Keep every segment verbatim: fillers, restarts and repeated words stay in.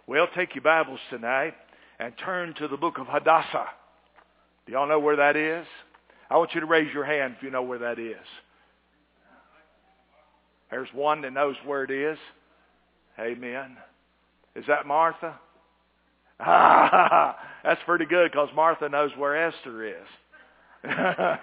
Well, take your Bibles tonight and turn to the book of Hadassah. Do y'all know where that is? I want you to raise your hand if you know where that is. There's one that knows where it is. Amen. Is that Martha? Ah, that's pretty good because Martha knows where Esther is.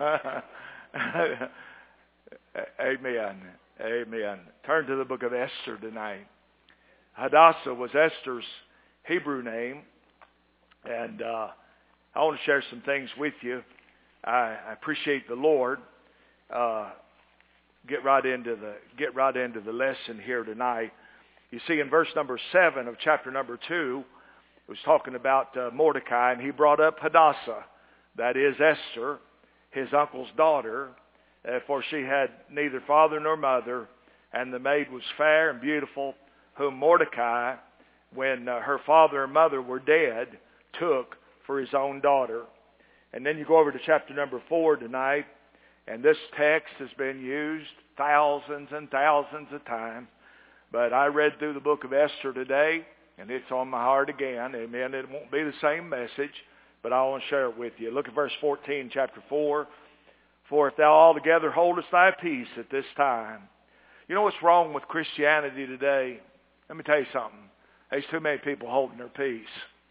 Amen. Amen. Turn to the book of Esther tonight. Hadassah was Esther's Hebrew name. And uh, I want to share some things with you. I, I appreciate the Lord. Uh, get right into the get right into the lesson here tonight. You see, in verse number seven of chapter number two, it was talking about uh, Mordecai, and he brought up Hadassah, that is Esther, his uncle's daughter, uh, for she had neither father nor mother, and the maid was fair and beautiful, whom Mordecai, when uh, her father and mother were dead, took for his own daughter. And then you go over to chapter number four tonight, and this text has been used thousands and thousands of times. But I read through the book of Esther today, and it's on my heart again. Amen. It won't be the same message, but I want to share it with you. Look at verse fourteen, chapter four. For if thou altogether holdest thy peace at this time. You know what's wrong with Christianity today? Let me tell you something. There's too many people holding their peace.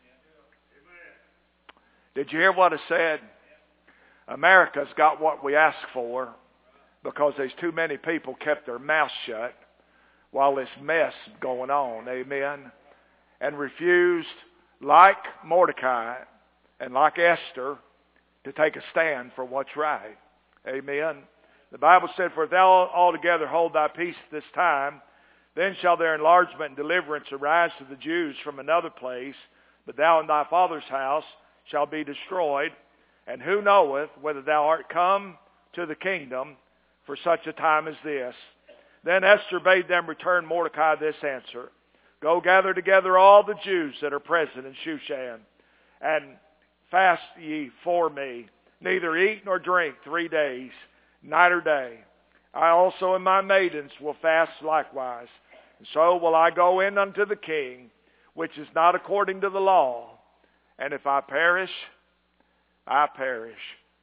Did you hear what I said? America's got what we asked for because there's too many people kept their mouth shut while this mess going on. Amen. And refused, like Mordecai and like Esther, to take a stand for what's right. Amen. The Bible said, for if thou altogether hold thy peace at this time, then shall their enlargement and deliverance arise to the Jews from another place, but thou and thy father's house shall be destroyed. And who knoweth whether thou art come to the kingdom for such a time as this? Then Esther bade them return Mordecai this answer. Go gather together all the Jews that are present in Shushan, and fast ye for me, neither eat nor drink three days, night or day. I also and my maidens will fast likewise. And so will I go in unto the king, which is not according to the law. And if I perish, I perish.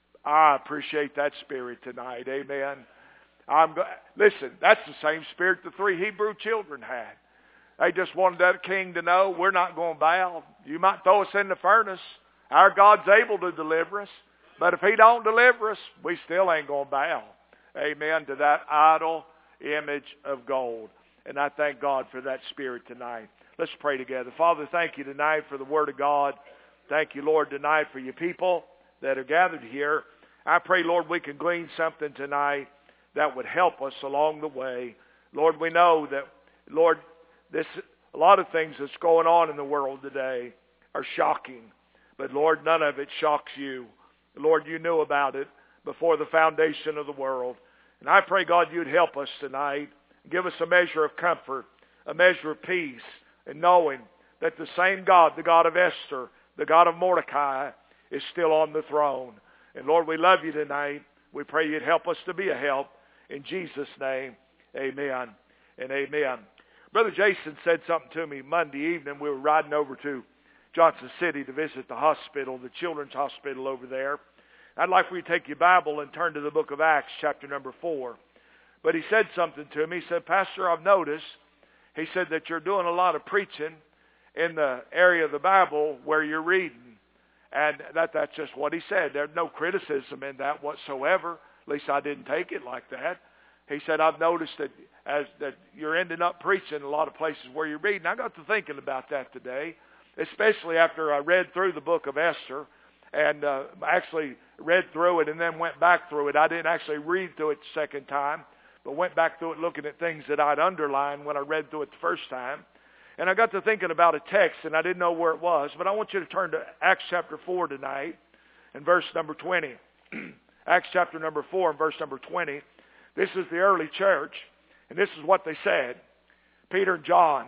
I appreciate that spirit tonight. Amen. I'm go- Listen, that's the same spirit the three Hebrew children had. They just wanted that king to know we're not going to bow. You might throw us in the furnace. Our God's able to deliver us. But if he don't deliver us, we still ain't going to bow. Amen. To that idol image of gold. And I thank God for that spirit tonight. Let's pray together. Father, thank you tonight for the Word of God. Thank you, Lord, tonight for your people that are gathered here. I pray, Lord, we can glean something tonight that would help us along the way. Lord, we know that, Lord, this a lot of things that's going on in the world today are shocking. But, Lord, none of it shocks you. Lord, you knew about it before the foundation of the world. And I pray, God, you'd help us tonight. Give us a measure of comfort, a measure of peace, and knowing that the same God, the God of Esther, the God of Mordecai, is still on the throne. And Lord, we love you tonight. We pray you'd help us to be a help. In Jesus' name, amen and amen. Brother Jason said something to me Monday evening. We were riding over to Johnson City to visit the hospital, the children's hospital over there. I'd like for you to take your Bible and turn to the book of Acts, chapter number four. But he said something to me. He said, Pastor, I've noticed, he said, that you're doing a lot of preaching in the area of the Bible where you're reading. And that that's just what he said. There's no criticism in that whatsoever. At least I didn't take it like that. He said, I've noticed that as that you're ending up preaching a lot of places where you're reading. I got to thinking about that today, especially after I read through the book of Esther and uh, actually read through it and then went back through it. I didn't actually read through it the second time, but went back through it looking at things that I'd underlined when I read through it the first time. And I got to thinking about a text, and I didn't know where it was, but I want you to turn to Acts chapter four tonight and verse number twenty. Acts chapter number four and verse number twenty. This is the early church, and this is what they said. Peter and John,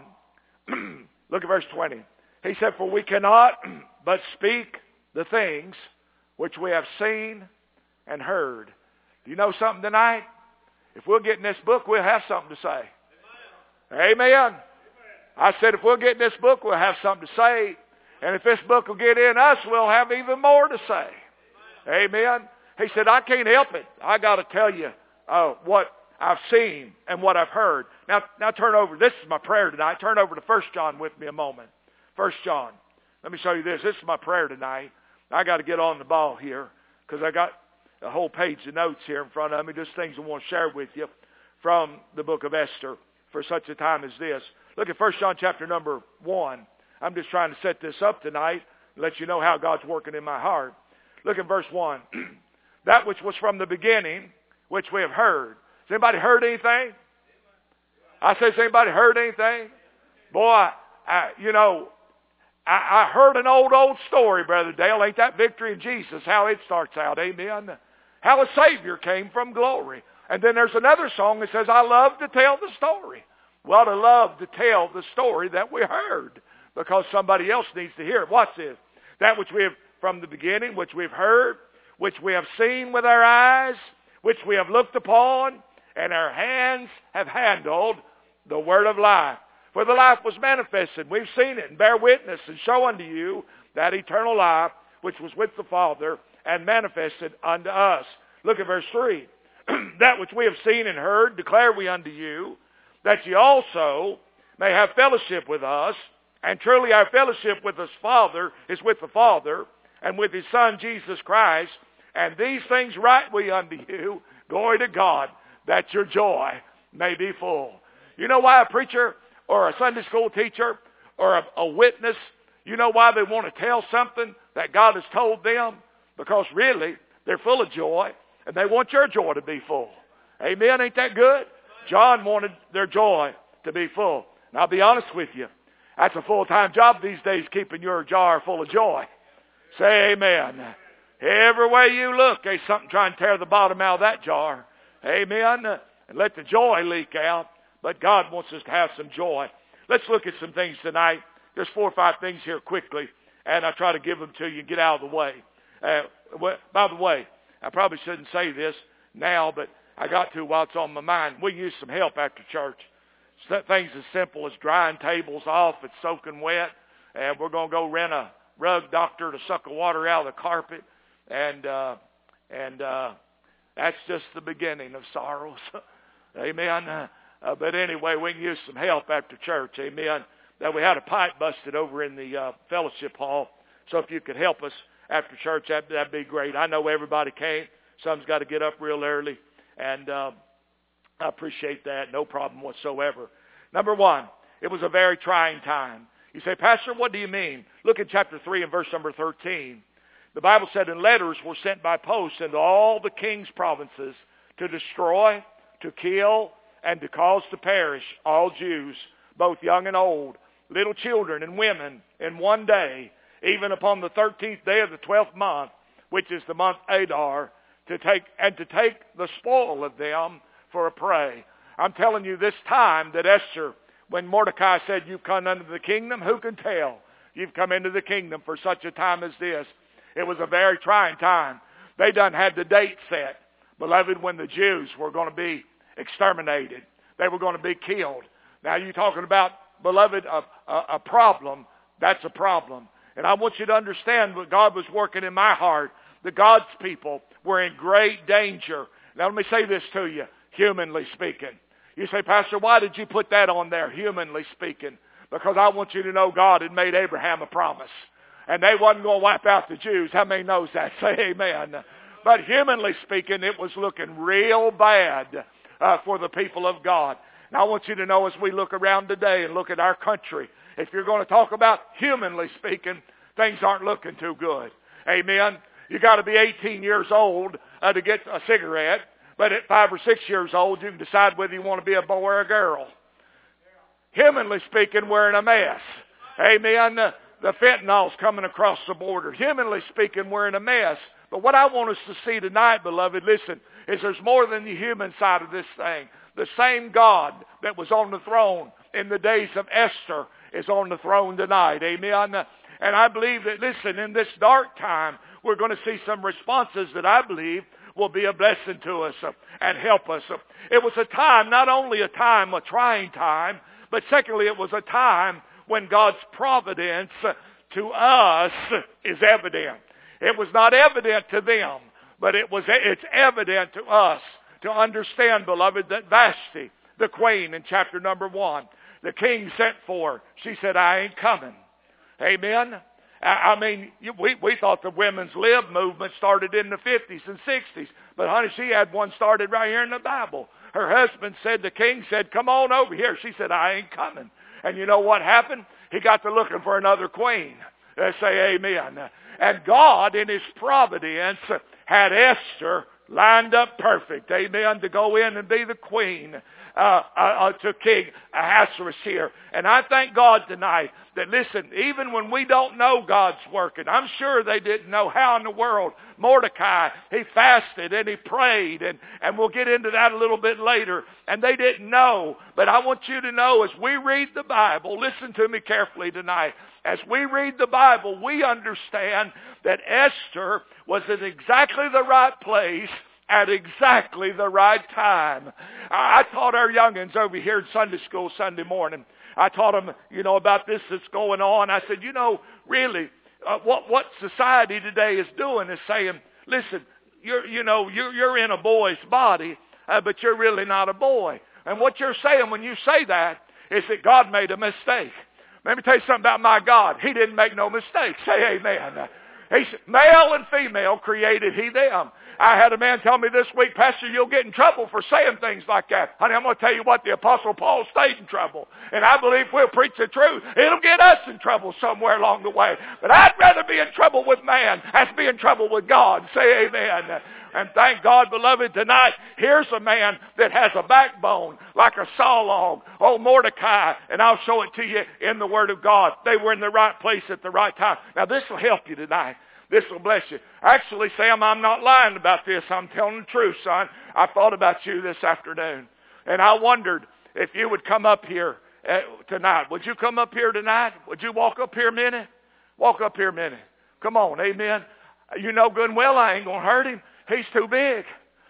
look at verse twenty. He said, for we cannot but speak the things which we have seen and heard. Do you know something tonight? If we'll get in this book, we'll have something to say. Amen. Amen. I said, if we'll get in this book, we'll have something to say. And if this book will get in us, we'll have even more to say. Amen. He said, I can't help it. I got to tell you uh, what I've seen and what I've heard. Now, now turn over. This is my prayer tonight. Turn over to First John with me a moment. First John. Let me show you this. This is my prayer tonight. I got to get on the ball here because I got a whole page of notes here in front of me. Just things I want to share with you from the book of Esther for such a time as this. Look at First John chapter number one. I'm just trying to set this up tonight and let you know how God's working in my heart. Look at verse one. That which was from the beginning, which we have heard. Has anybody heard anything? I said, has anybody heard anything? Boy, I, you know, I, I heard an old, old story, Brother Dale. Ain't that victory in Jesus, how it starts out, amen? How a Savior came from glory. And then there's another song that says, I love to tell the story. Well, to love to tell the story that we heard because somebody else needs to hear it. Watch this. That which we have from the beginning, which we have heard, which we have seen with our eyes, which we have looked upon, and our hands have handled the word of life. For the life was manifested. We've seen it and bear witness and show unto you that eternal life which was with the Father and manifested unto us. Look at verse three. That which we have seen and heard declare we unto you, that ye also may have fellowship with us. And truly our fellowship with the Father is with the Father and with his Son Jesus Christ. And these things write we unto you, glory to God, that your joy may be full. You know why a preacher or a Sunday school teacher or a, a witness, you know why they want to tell something that God has told them? Because really, they're full of joy, and they want your joy to be full. Amen? Ain't that good? John wanted their joy to be full. And I'll be honest with you, that's a full-time job these days, keeping your jar full of joy. Say amen. Every way you look, there's something trying to tear the bottom out of that jar. Amen. And let the joy leak out. But God wants us to have some joy. Let's look at some things tonight. There's four or five things here quickly, and I'll try to give them to you and get out of the way. Uh, well, by the way, I probably shouldn't say this now, but I got to while it's on my mind. We can use some help after church. Things as simple as drying tables off. It's soaking wet, and we're going to go rent a rug doctor to suck the water out of the carpet. And uh, and uh, that's just the beginning of sorrows. Amen. Uh, uh, but anyway, we can use some help after church. Amen. That we had a pipe busted over in the uh, fellowship hall. So if you could help us after church, that, that'd be great. I know everybody can't. Some's got to get up real early. And uh, I appreciate that. No problem whatsoever. Number one, it was a very trying time. You say, Pastor, what do you mean? Look at chapter three and verse number thirteen. The Bible said, and letters were sent by post into all the king's provinces to destroy, to kill, and to cause to perish all Jews, both young and old, little children and women, in one day, even upon the thirteenth day of the twelfth month, which is the month Adar, to take and to take the spoil of them for a prey. I'm telling you, this time that Esther, when Mordecai said, you've come into the kingdom, who can tell? You've come into the kingdom for such a time as this. It was a very trying time. They done had the date set, beloved, when the Jews were going to be exterminated. They were going to be killed. Now you're talking about, beloved, a, a, a problem. That's a problem. And I want you to understand what God was working in my heart. The God's people were in great danger. Now let me say this to you, humanly speaking. You say, Pastor, why did you put that on there, humanly speaking? Because I want you to know God had made Abraham a promise. And they wasn't going to wipe out the Jews. How many knows that? Say amen. But humanly speaking, it was looking real bad uh, for the people of God. And I want you to know as we look around today and look at our country, if you're going to talk about humanly speaking, things aren't looking too good. Amen. You got to be eighteen years old uh, to get a cigarette. But at five or six years old, you can decide whether you want to be a boy or a girl. Humanly speaking, we're in a mess. Amen. Uh, the fentanyl's coming across the border. Humanly speaking, we're in a mess. But what I want us to see tonight, beloved, listen, is there's more than the human side of this thing. The same God that was on the throne in the days of Esther is on the throne tonight. Amen. And I believe that, listen, in this dark time, we're going to see some responses that I believe will be a blessing to us uh, and help us. Uh, it was a time, not only a time, a trying time, But secondly, it was a time when God's providence to us is evident. It was not evident to them, but it was, it's evident to us to understand, beloved, that Vashti, the queen in chapter number one, the king sent for her. She said, I ain't coming. Amen? I mean, we, we thought the women's lib movement started in the fifties and sixties. But honey, she had one started right here in the Bible. Her husband said, the king said, come on over here. She said, I ain't coming. And you know what happened? He got to looking for another queen. Let's say amen. And God, in his providence, had Esther lined up perfect, amen, to go in and be the queen uh, uh, to King Ahasuerus here. And I thank God tonight that, listen, even when we don't know God's working, I'm sure they didn't know how in the world. Mordecai, he fasted and he prayed, and, and we'll get into that a little bit later. And they didn't know. But I want you to know, as we read the Bible, listen to me carefully tonight. As we read the Bible, we understand that Esther was in exactly the right place at exactly the right time. I, I taught our youngins over here in Sunday school Sunday morning. I taught them, you know, about this that's going on. I said, you know, really, uh, what what society today is doing is saying, listen, you're, you know, you're, you're in a boy's body, uh, but you're really not a boy. And what you're saying when you say that is that God made a mistake. Let me tell you something about my God. He didn't make no mistakes. Say amen. He said, male and female created he them. I had a man tell me this week, Pastor, you'll get in trouble for saying things like that. Honey, I'm going to tell you what, the Apostle Paul stayed in trouble. And I believe we'll preach the truth. It'll get us in trouble somewhere along the way. But I'd rather be in trouble with man as be in trouble with God. Say amen. And thank God, beloved, tonight, here's a man that has a backbone like a saw log. Oh, Mordecai, and I'll show it to you in the Word of God. They were in the right place at the right time. Now, this will help you tonight. This will bless you. Actually, Sam, I'm not lying about this. I'm telling the truth, son. I thought about you this afternoon. And I wondered if you would come up here uh, tonight. Would you come up here tonight? Would you walk up here a minute? Walk up here a minute. Come on, amen. You know good and well I ain't going to hurt him. He's too big.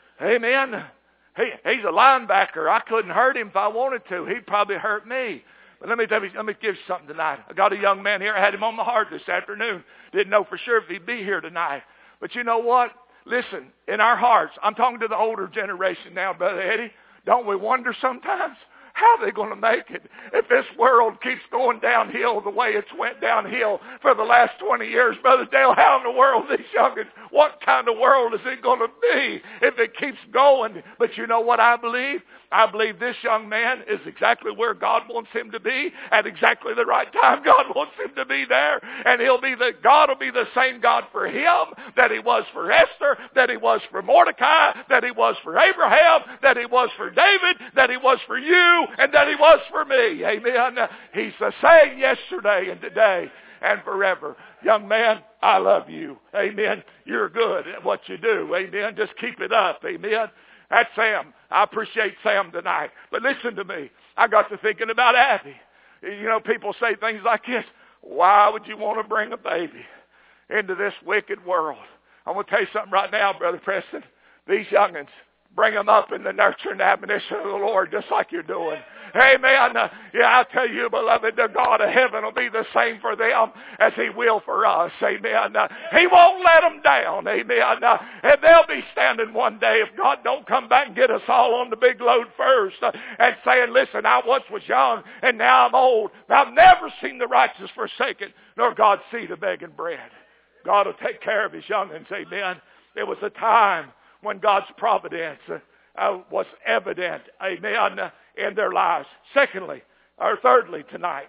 Amen. He, he's a linebacker. I couldn't hurt him if I wanted to. He'd probably hurt me. But let me tell you, let me give you something tonight. I got a young man here. I had him on my heart this afternoon. Didn't know for sure if he'd be here tonight. But you know what? Listen, in our hearts, I'm talking to the older generation now, Brother Eddie. Don't we wonder sometimes? How are they going to make it if this world keeps going downhill the way it's went downhill for the last twenty years? Brother Dale, how in the world, these youngins, what kind of world is it going to be if it keeps going? But you know what I believe? I believe this young man is exactly where God wants him to be at exactly the right time. God wants him to be there, and he'll be the God will be the same God for him that he was for Esther, that he was for Mordecai, that he was for Abraham, that he was for David, that he was for you, and that he was for me. Amen. He's the same yesterday and today and forever. Young man, I love you. Amen. You're good at what you do. Amen. Just keep it up. Amen. That's Sam. I appreciate Sam tonight. But listen to me. I got to thinking about Abby. You know, people say things like this. Why would you want to bring a baby into this wicked world? I'm going to tell you something right now, Brother Preston. These youngins, bring them up in the nurture and admonition of the Lord just like you're doing. Amen. Uh, yeah, I tell you, beloved, the God of heaven will be the same for them as he will for us. Amen. Uh, he won't let them down. Amen. Uh, and they'll be standing one day if God don't come back and get us all on the big load first uh, and saying, listen, I once was young and now I'm old. I've never seen the righteous forsaken, nor God's seed of begging bread. God will take care of his youngins. Amen. There was a time when God's providence uh, uh, was evident, amen, uh, in their lives. Secondly, or thirdly tonight,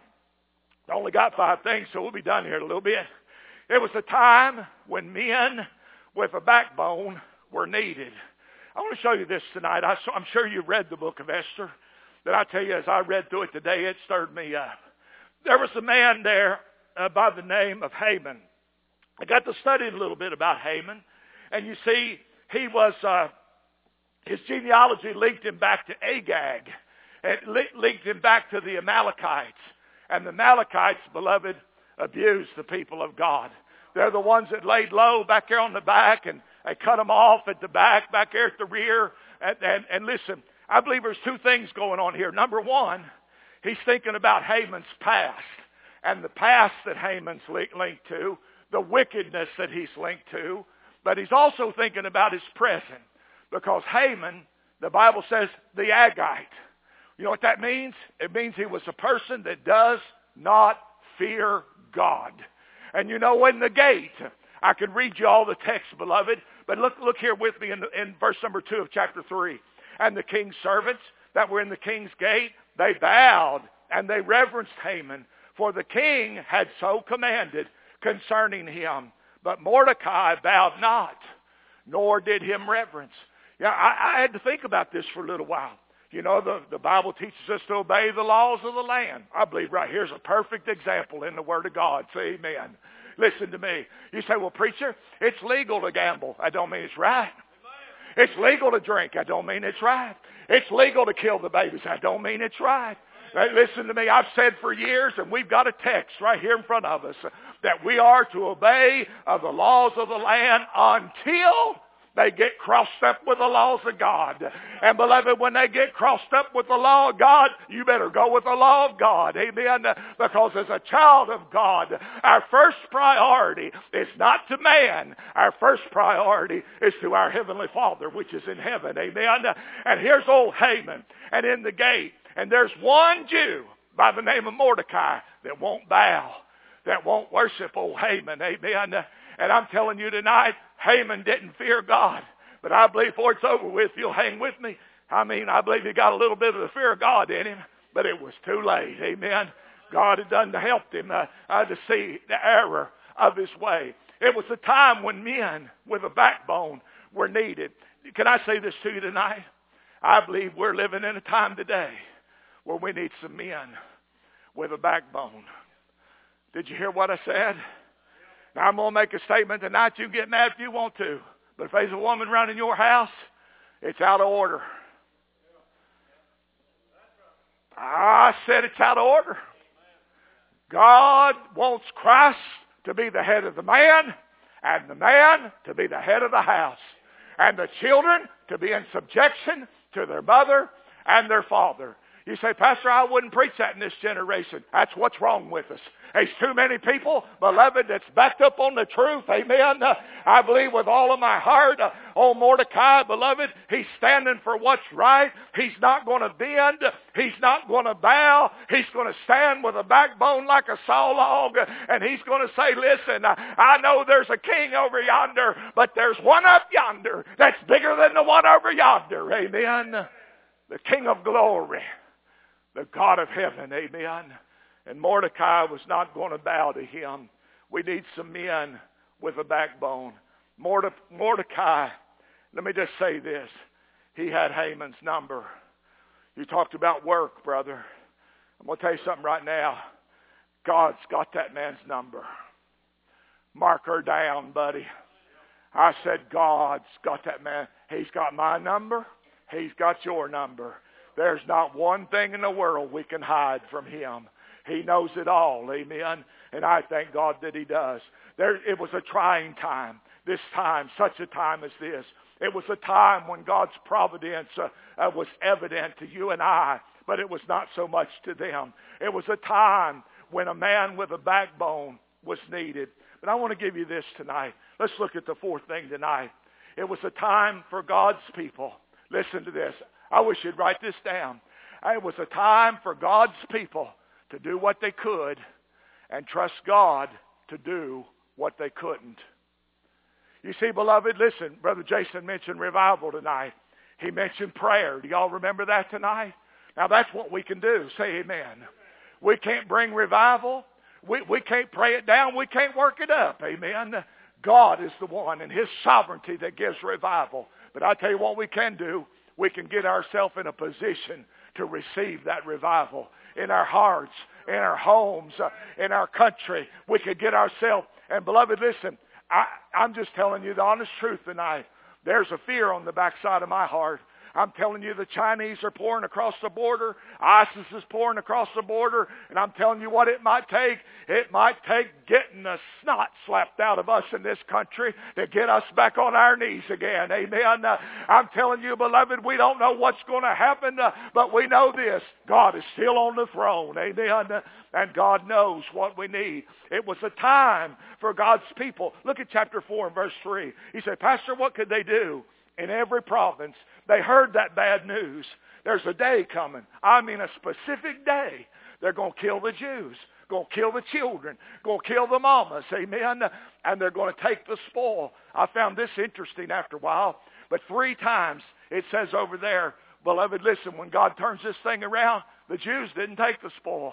I only got five things, so we'll be done here in a little bit. It was a time when men with a backbone were needed. I want to show you this tonight. I, I'm sure you've read the book of Esther. That I tell you, as I read through it today, it stirred me up. There was a man there uh, by the name of Haman. I got to study a little bit about Haman, and you see, he was, uh, his genealogy linked him back to Agag. It linked him back to the Amalekites. And the Amalekites, beloved, abused the people of God. They're the ones that laid low back there on the back, and they cut them off at the back, back there at the rear. And, and, and listen, I believe there's two things going on here. Number one He's thinking about Haman's past and the past that Haman's linked to, the wickedness that he's linked to. But he's also thinking about his present, because Haman, the Bible says, the Agagite. You know what that means? It means he was a person that does not fear God. And you know, in the gate, I could read you all the text, beloved, but look look here with me in, in verse number two of chapter three. And the king's servants that were in the king's gate, they bowed and they reverenced Haman, for the king had so commanded concerning him. But Mordecai bowed not, nor did him reverence. Yeah, I, I had to think about this for a little while. You know, the, the Bible teaches us to obey the laws of the land. I believe right here's a perfect example in the Word of God. Say amen. Listen to me. You say, well, preacher, it's legal to gamble. I don't mean it's right. It's legal to drink. I don't mean it's right. It's legal to kill the babies. I don't mean it's right. Hey, listen to me. I've said for years, and we've got a text right here in front of us, that we are to obey uh, the laws of the land until they get crossed up with the laws of God. And beloved, when they get crossed up with the law of God, you better go with the law of God. Amen. Because as a child of God, our first priority is not to man. Our first priority is to our Heavenly Father, which is in heaven. Amen. And here's old Haman, and in the gate, and there's one Jew by the name of Mordecai that won't bow, that won't worship old Haman. Amen. And I'm telling you tonight, Haman didn't fear God. But I believe before it's over with, you'll hang with me. I mean, I believe he got a little bit of the fear of God in him, but it was too late. Amen. God had done to help him uh, uh, to see the error of his way. It was a time when men with a backbone were needed. Can I say this to you tonight? I believe we're living in a time today where we need some men with a backbone. Did you hear what I said? Now, I'm going to make a statement tonight. You can get mad if you want to. But if there's a woman running your house, it's out of order. I said it's out of order. God wants Christ to be the head of the man, and the man to be the head of the house, and the children to be in subjection to their mother and their father. You say, Pastor, I wouldn't preach that in this generation. That's what's wrong with us. There's too many people, beloved, that's backed up on the truth. Amen. Uh, I believe with all of my heart, uh, old Mordecai, beloved, he's standing for what's right. He's not going to bend. He's not going to bow. He's going to stand with a backbone like a saw log. And he's going to say, listen, uh, I know there's a king over yonder, but there's one up yonder that's bigger than the one over yonder. Amen. The King of glory. The God of heaven, amen. And Mordecai was not going to bow to him. We need some men with a backbone. Mordecai, let me just say this. He had Haman's number. You talked about work, brother. I'm going to tell you something right now. God's got that man's number. Mark her down, buddy. I said, God's got that man. He's got my number. He's got your number. There's not one thing in the world we can hide from him. He knows it all, amen. And I thank God that he does. There, it was a trying time, this time, such a time as this. It was a time when God's providence uh, uh, was evident to you and I, but it was not so much to them. It was a time when a man with a backbone was needed. But I want to give you this tonight. Let's look at the fourth thing tonight. It was a time for God's people. Listen to this. I wish you'd write this down. It was a time for God's people to do what they could and trust God to do what they couldn't. You see, beloved, listen, Brother Jason mentioned revival tonight. He mentioned prayer. Do y'all remember that tonight? Now that's what we can do. Say amen. We can't bring revival. We, we can't pray it down. We can't work it up. Amen. God is the one in his sovereignty that gives revival. But I tell you what we can do. We can get ourselves in a position to receive that revival in our hearts, in our homes, uh, in our country. We could get ourselves, and beloved, listen, I, I'm just telling you the honest truth tonight. There's a fear on the backside of my heart. I'm telling you, the Chinese are pouring across the border. ISIS is pouring across the border. And I'm telling you what it might take. It might take getting the snot slapped out of us in this country to get us back on our knees again. Amen. Uh, I'm telling you, beloved, we don't know what's going to happen, uh, but we know this. God is still on the throne. Amen. Uh, and God knows what we need. It was a time for God's people. Look at chapter four and verse three. He said, Pastor, what could they do? In every province, they heard that bad news. There's a day coming. I mean a specific day. They're going to kill the Jews. Going to kill the children. Going to kill the mamas. Amen. And they're going to take the spoil. I found this interesting after a while. But three times it says over there, beloved, listen, when God turns this thing around, the Jews didn't take the spoil.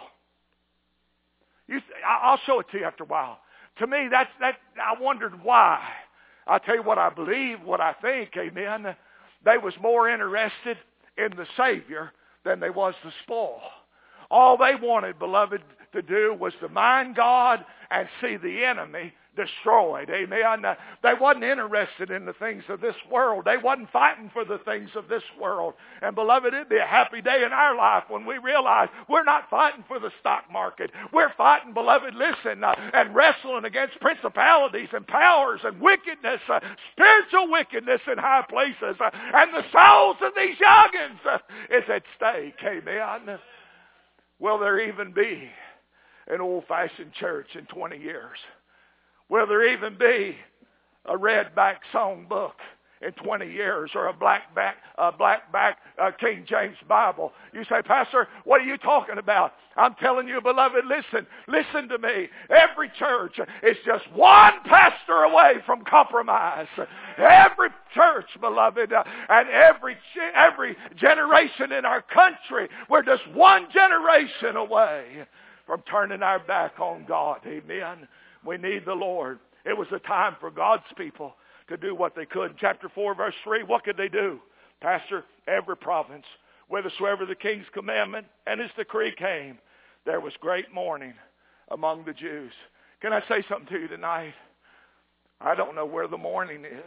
You, I'll show it to you after a while. To me, that's that. I wondered why. I'll tell you what I believe, what I think, amen. They was more interested in the Savior than they was the spoil. All they wanted, beloved, to do was to mind God and see the enemy destroyed. Amen. They wasn't interested in the things of this world. They wasn't fighting for the things of this world. And beloved, it'd be a happy day in our life when we realize we're not fighting for the stock market. We're fighting, beloved, listen, uh, and wrestling against principalities and powers and wickedness, uh, spiritual wickedness in high places. Uh, and the souls of these youngins uh, is at stake. Amen. Will there even be an old-fashioned church in twenty years? Will there even be a red-back songbook in twenty years, or a black-back uh, black-back uh, King James Bible? You say, Pastor, what are you talking about? I'm telling you, beloved, listen, listen to me. Every church is just one pastor away from compromise. Every church, beloved, uh, and every every generation in our country, we're just one generation away from turning our back on God. Amen. We need the Lord. It was a time for God's people to do what they could. In chapter four, verse three, what could they do? Pastor, every province, whithersoever the king's commandment and his decree came, there was great mourning among the Jews. Can I say something to you tonight? I don't know where the mourning is.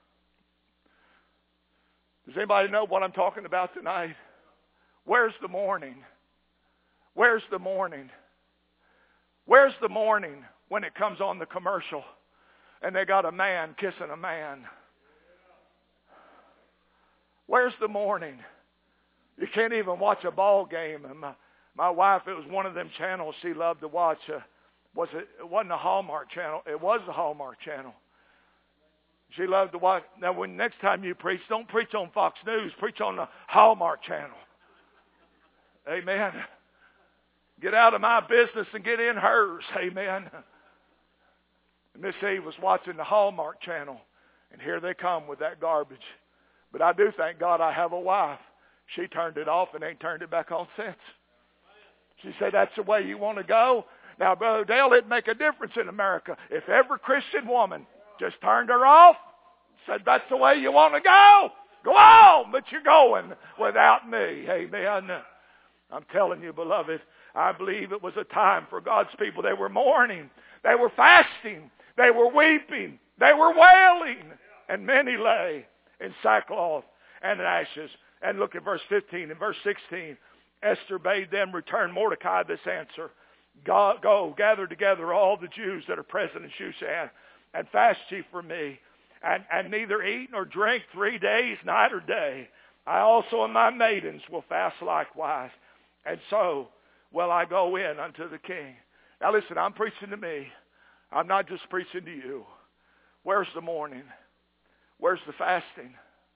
Does anybody know what I'm talking about tonight? Where's the mourning? Where's the mourning? Where's the mourning when it comes on the commercial and they got a man kissing a man? Where's the mourning? You can't even watch a ball game. And my, my wife, it was one of them channels she loved to watch. Uh, was it? It wasn't a Hallmark channel. It was the Hallmark channel. She loved to watch. Now, when next time you preach, don't preach on Fox News. Preach on the Hallmark channel. Amen. Get out of my business and get in hers. Amen. Miss Eve was watching the Hallmark channel, and here they come with that garbage. But I do thank God I have a wife. She turned it off and ain't turned it back on since. She said, that's the way you want to go? Now, Brother Dale, it'd make a difference in America if every Christian woman just turned her off, said, that's the way you want to go? Go on, but you're going without me. Amen. I'm telling you, beloved, I believe it was a time for God's people. They were mourning. They were fasting. They were weeping. They were wailing. And many lay in sackcloth and ashes. And look at verse fifteen and verse sixteen. Esther bade them return Mordecai this answer. Go, go, gather together all the Jews that are present in Shushan, and fast ye for me, and, and neither eat nor drink three days, night or day. I also and my maidens will fast likewise. And so will I go in unto the king. Now listen, I'm preaching to me. I'm not just preaching to you. Where's the mourning? Where's the fasting?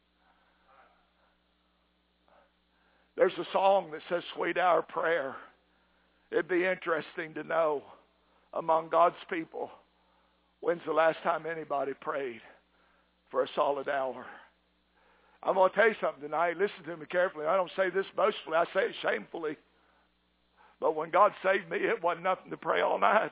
There's a song that says, Sweet Hour Prayer. It'd be interesting to know among God's people, when's the last time anybody prayed for a solid hour? I'm going to tell you something tonight. Listen to me carefully. I don't say this boastfully. I say it shamefully. But when God saved me, it wasn't nothing to pray all night.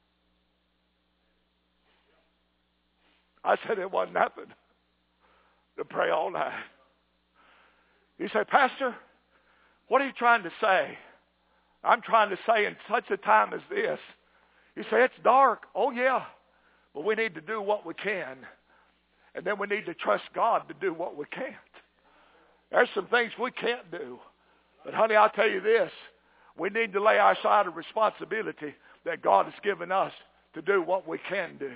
I said it wasn't nothing to pray all night. You say, Pastor, what are you trying to say? I'm trying to say in such a time as this. You say, it's dark. Oh, yeah. But we need to do what we can. And then we need to trust God to do what we can't. There's some things we can't do. But honey, I'll tell you this. We need to lay aside a responsibility that God has given us to do what we can do.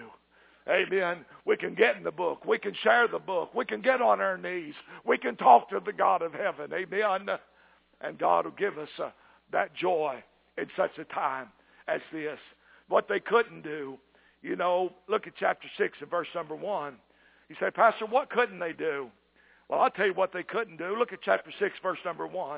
Amen. We can get in the book. We can share the book. We can get on our knees. We can talk to the God of heaven. Amen. And God will give us uh, that joy in such a time as this. What they couldn't do, you know, look at chapter six and verse number one. You say, Pastor, what couldn't they do? Well, I'll tell you what they couldn't do. Look at chapter six, verse number one.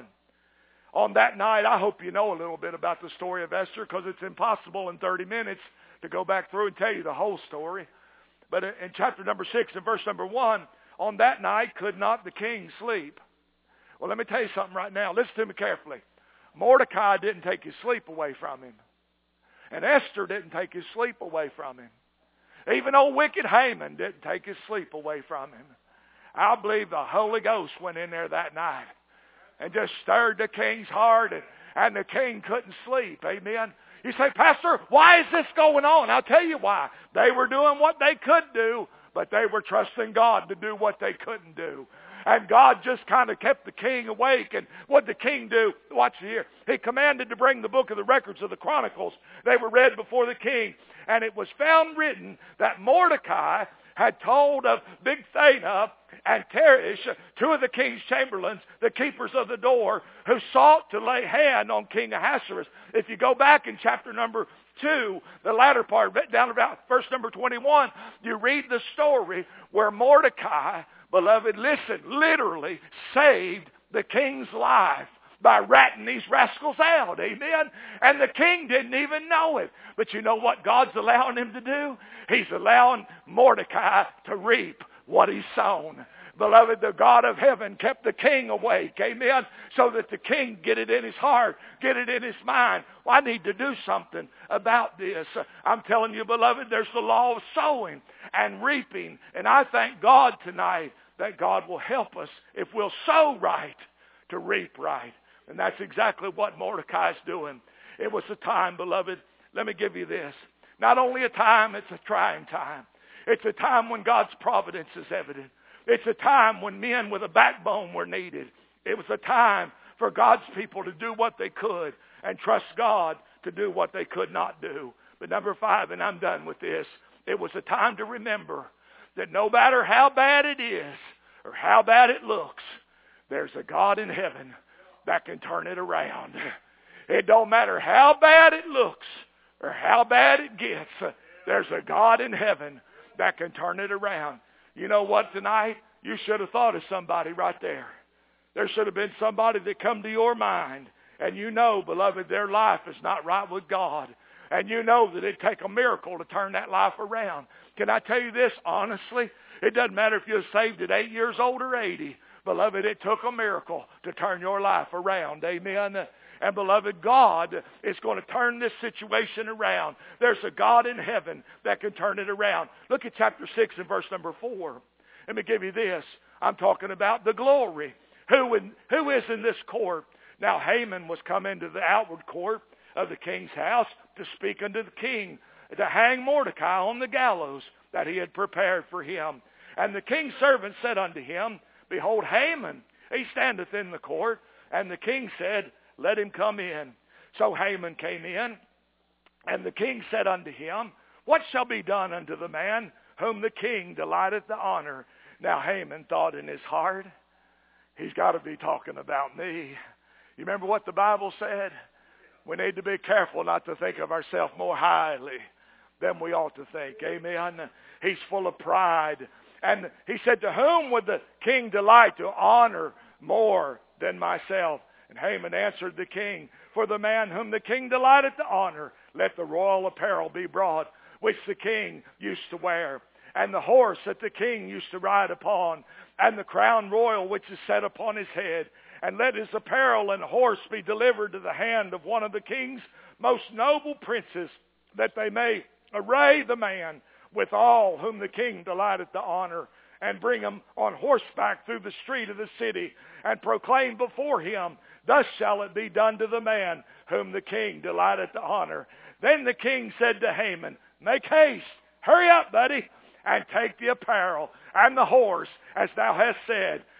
On that night, I hope you know a little bit about the story of Esther, because it's impossible in thirty minutes to go back through and tell you the whole story. But in chapter number six and verse number one, on that night could not the king sleep. Well, let me tell you something right now. Listen to me carefully. Mordecai didn't take his sleep away from him. And Esther didn't take his sleep away from him. Even old wicked Haman didn't take his sleep away from him. I believe the Holy Ghost went in there that night and just stirred the king's heart, and, and the king couldn't sleep. Amen. You say, Pastor, why is this going on? I'll tell you why. They were doing what they could do, but they were trusting God to do what they couldn't do. And God just kind of kept the king awake. And what did the king do? Watch here. He commanded to bring the book of the records of the Chronicles. They were read before the king. And it was found written that Mordecai had told of Bigthana and Teresh, two of the king's chamberlains, the keepers of the door, who sought to lay hand on King Ahasuerus. If you go back in chapter number two, the latter part, down about verse number twenty-one, you read the story where Mordecai, beloved, listen, literally saved the king's life by ratting these rascals out. Amen. And the king didn't even know it. But you know what God's allowing him to do? He's allowing Mordecai to reap what he's sown. Beloved, the God of heaven kept the king awake. Amen. So that the king get it in his heart, get it in his mind. Well, I need to do something about this. I'm telling you, beloved, there's the law of sowing and reaping. And I thank God tonight that God will help us if we'll sow right to reap right. And that's exactly what Mordecai is doing. It was a time, beloved, let me give you this. Not only a time, it's a trying time. It's a time when God's providence is evident. It's a time when men with a backbone were needed. It was a time for God's people to do what they could and trust God to do what they could not do. But number five, and I'm done with this, it was a time to remember that no matter how bad it is or how bad it looks, there's a God in heaven that can turn it around. It don't matter how bad it looks or how bad it gets. There's a God in heaven that can turn it around. You know what, tonight? You should have thought of somebody right there. There should have been somebody that come to your mind. And you know, beloved, their life is not right with God. And you know that it'd take a miracle to turn that life around. Can I tell you this honestly? It doesn't matter if you're saved at eight years old or eighty. Beloved, it took a miracle to turn your life around. Amen. And beloved, God is going to turn this situation around. There's a God in heaven that can turn it around. Look at chapter six and verse number four. Let me give you this. I'm talking about the glory. Who, in, who is in this court? Now Haman was come into the outward court of the king's house to speak unto the king, to hang Mordecai on the gallows that he had prepared for him. And the king's servant said unto him, Behold, Haman, he standeth in the court. And the king said, Let him come in. So Haman came in, and the king said unto him, What shall be done unto the man whom the king delighteth to honor? Now Haman thought in his heart, he's got to be talking about me. You remember what the Bible said? We need to be careful not to think of ourselves more highly than we ought to think. Amen. He's full of pride. And he said, To whom would the king delight to honor more than myself? And Haman answered the king, For the man whom the king delighteth to honor, let the royal apparel be brought, which the king used to wear, and the horse that the king used to ride upon, and the crown royal which is set upon his head. And let his apparel and horse be delivered to the hand of one of the king's most noble princes, that they may array the man with all whom the king delighteth to honor, and bring him on horseback through the street of the city, and proclaim before him, Thus shall it be done to the man whom the king delighteth to honor. Then the king said to Haman, Make haste, hurry up, buddy, and take the apparel and the horse, as thou hast said,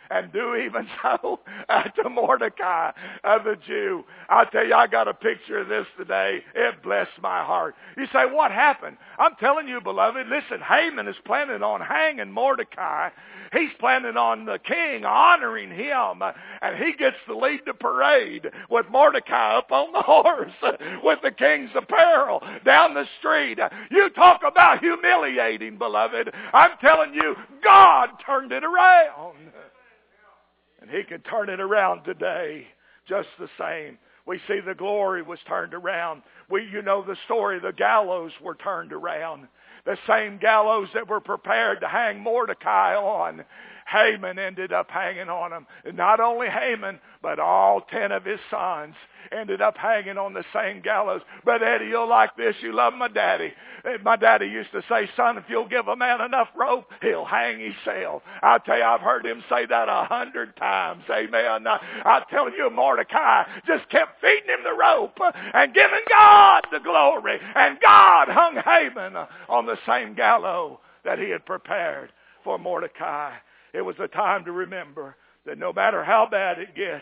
and do even so to Mordecai of the Jew. I tell you, I got a picture of this today. It blessed my heart. You say, what happened? I'm telling you, beloved, listen, Haman is planning on hanging Mordecai. He's planning on the king honoring him, and he gets to lead the parade with Mordecai up on the horse with the king's apparel down the street. You talk about humiliating, beloved. I'm telling you, God turned it around. And he can turn it around today just the same. We see the glory was turned around. We, you know the story, the gallows were turned around. The same gallows that were prepared to hang Mordecai on, Haman ended up hanging on him. And not only Haman, but all ten of his sons ended up hanging on the same gallows. But Eddie, you'll like this. You love my daddy. My daddy used to say, son, if you'll give a man enough rope, he'll hang himself. I'll tell you, I've heard him say that a hundred times. Amen. I'm telling you, Mordecai just kept feeding him the rope and giving God the glory. And God hung Haman on the same gallows that he had prepared for Mordecai. It was a time to remember that no matter how bad it gets,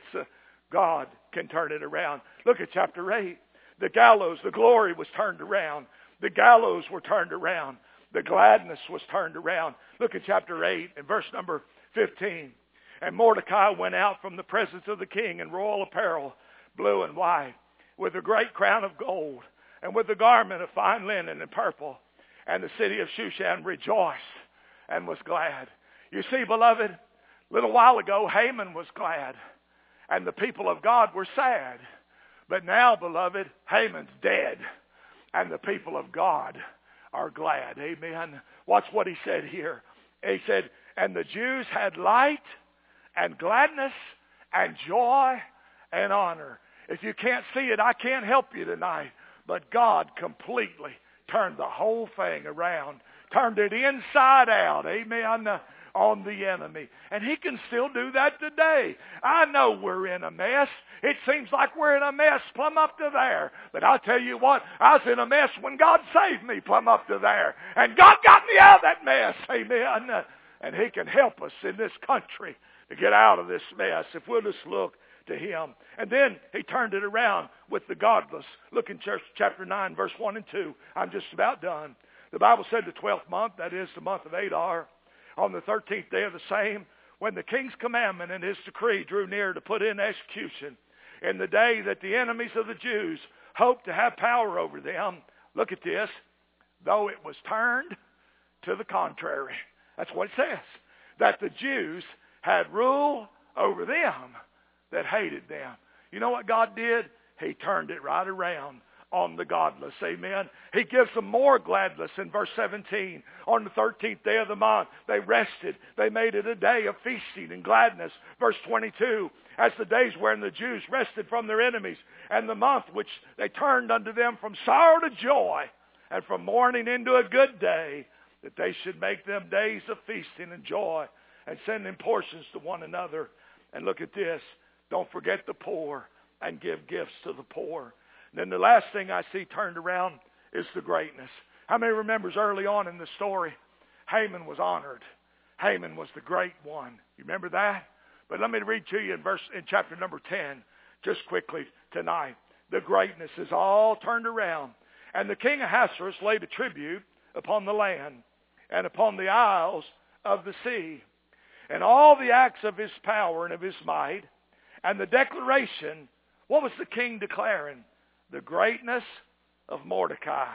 God can turn it around. Look at chapter eight. The gallows, the glory was turned around. The gallows were turned around. The gladness was turned around. Look at chapter eight and verse number fifteen. And Mordecai went out from the presence of the king in royal apparel, blue and white, with a great crown of gold, and with a garment of fine linen and purple. And the city of Shushan rejoiced and was glad. You see, beloved, a little while ago, Haman was glad, and the people of God were sad. But now, beloved, Haman's dead, and the people of God are glad. Amen. Watch what he said here. He said, and the Jews had light and gladness and joy and honor. If you can't see it, I can't help you tonight. But God completely turned the whole thing around, turned it inside out. Amen. On the enemy. And he can still do that today. I know we're in a mess. It seems like we're in a mess plumb up to there. But I'll tell you what, I was in a mess when God saved me plumb up to there. And God got me out of that mess. Amen. And he can help us in this country to get out of this mess if we'll just look to him. And then he turned it around with the godless. Look in chapter nine, verse one and two. I'm just about done. The Bible said the twelfth month, that is the month of Adar, on the thirteenth day of the same, when the king's commandment and his decree drew near to put in execution, in the day that the enemies of the Jews hoped to have power over them, look at this, though it was turned to the contrary. That's what it says. That the Jews had rule over them that hated them. You know what God did? He turned it right around on the godless. Amen. He gives them more gladness in verse seventeen. On the thirteenth day of the month, they rested. They made it a day of feasting and gladness. Verse twenty-two, as the days wherein the Jews rested from their enemies, and the month which they turned unto them from sorrow to joy, and from mourning into a good day, that they should make them days of feasting and joy, and sending portions to one another. And look at this. Don't forget the poor, and give gifts to the poor. Then the last thing I see turned around is the greatness. How many remembers early on in the story, Haman was honored. Haman was the great one. You remember that? But let me read to you in verse in chapter number ten, just quickly tonight. The greatness is all turned around. And the king Ahasuerus laid a tribute upon the land and upon the isles of the sea, and all the acts of his power and of his might, and the declaration. What was the king declaring? The greatness of Mordecai.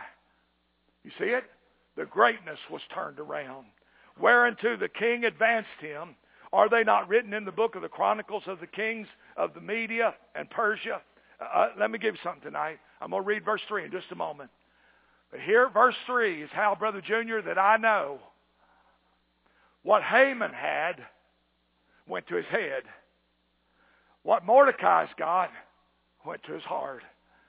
You see it? The greatness was turned around. Whereunto the king advanced him. Are they not written in the book of the Chronicles of the kings of the Media and Persia? Uh, let me give you something tonight. I'm going to read verse three in just a moment. But here, verse three is how, Brother Junior, that I know what Haman had went to his head. What Mordecai's got went to his heart.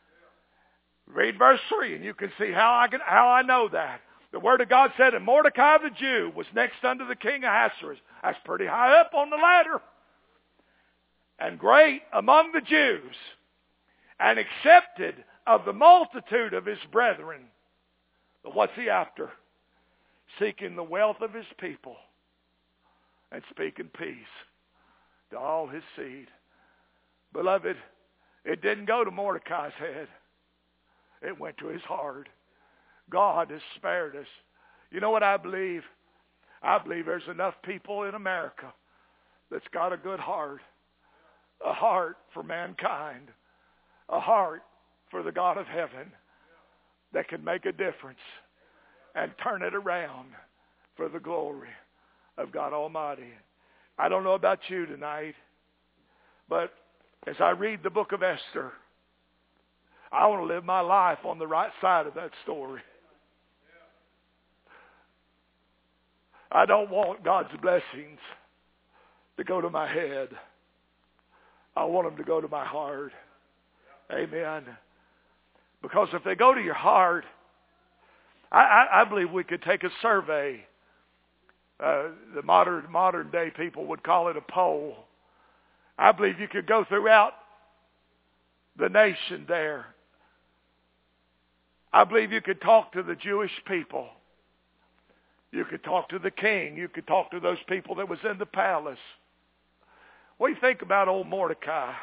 Read verse three, and you can see how I can how I know that. The Word of God said, and Mordecai the Jew was next unto the king Ahasuerus. That's pretty high up on the ladder. And great among the Jews, and accepted of the multitude of his brethren. But what's he after? Seeking the wealth of his people and speaking peace. to all his seed. Beloved, it didn't go to Mordecai's head. It went to his heart. God has spared us. You know what I believe? I believe there's enough people in America that's got a good heart. A heart for mankind. A heart for the God of heaven that can make a difference and turn it around for the glory of God Almighty. I don't know about you tonight, but as I read the book of Esther, I want to live my life on the right side of that story. I don't want God's blessings to go to my head. I want them to go to my heart. Amen. Because if they go to your heart, I, I, I believe we could take a survey. Uh, the modern modern day people would call it a poll. I believe you could go throughout the nation there. I believe you could talk to the Jewish people. You could talk to the king. You could talk to those people that was in the palace. What do you think about old Mordecai?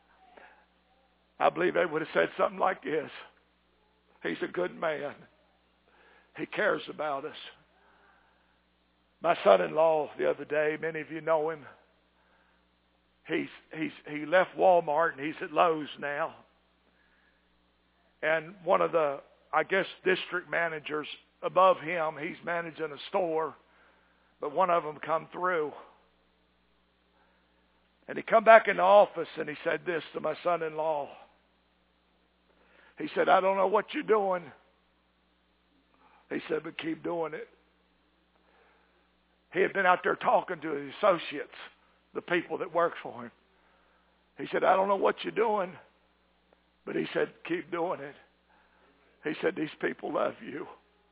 I believe they would have said something like this. He's a good man. He cares about us. My son-in-law the other day, many of you know him. He's he's he left Walmart and he's at Lowe's now. And one of the, I guess, district managers above him, he's managing a store, but one of them come through. And he come back in the office and he said this to my son-in-law. He said, I don't know what you're doing. He said, but keep doing it. He had been out there talking to his associates, the people that work for him. He said, I don't know what you're doing, but he said, keep doing it. He said, these people love you.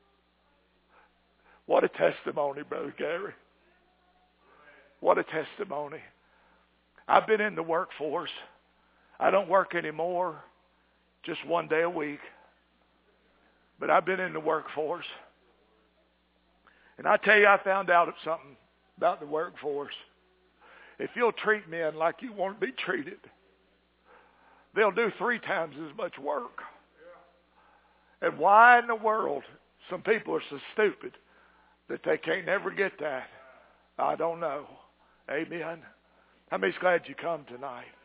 What a testimony, Brother Gary. What a testimony. I've been in the workforce. I don't work anymore, just one day a week. But I've been in the workforce. And I tell you, I found out something about the workforce. If you'll treat men like you want to be treated, they'll do three times as much work. And why in the world some people are so stupid that they can't never get that, I don't know. Amen. How many's glad you come tonight?